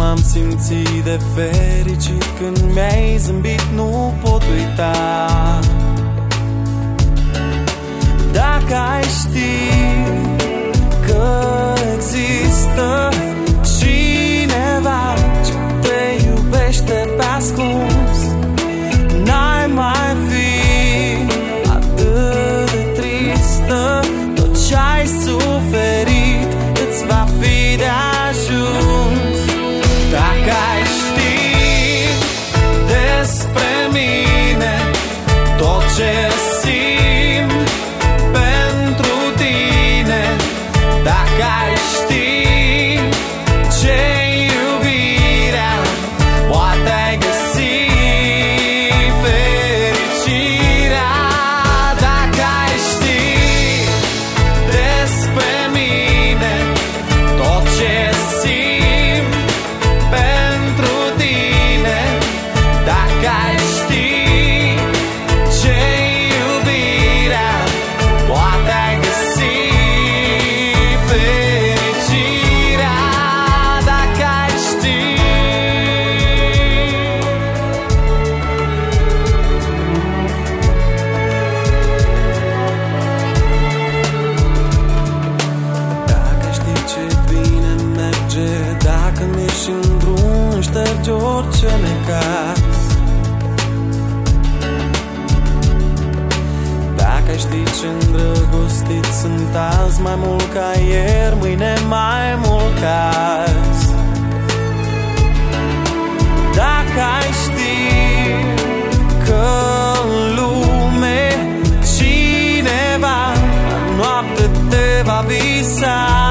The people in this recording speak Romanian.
m-am simțit de fericit când mi-ai zâmbit, nu pot uita. Dacă ai ști că există cineva ce te iubește pe ascuns, n-ai mai fi atât de tristă. Tot ce-ai suferit îți va fi de ajuns. Dacă ai ști despre mine tot ce simt pentru tine, dacă ai ști ce-i iubirea, poate ai găsi fericirea. Dacă ai ști despre mine tot ce simt pentru tine, dacă ai ști ce-i iubirea, poate ai găsi fericirea. Dacă ai ști. Dacă știi ce bine merge, dacă mergi în drum, ștergi orice necaz. Dacă știi ce îndrăgostiți sunt azi, mai mult ca ieri, mâine mai mult ca azi. Dacă ai ști că în lume cineva la noapte te va visa,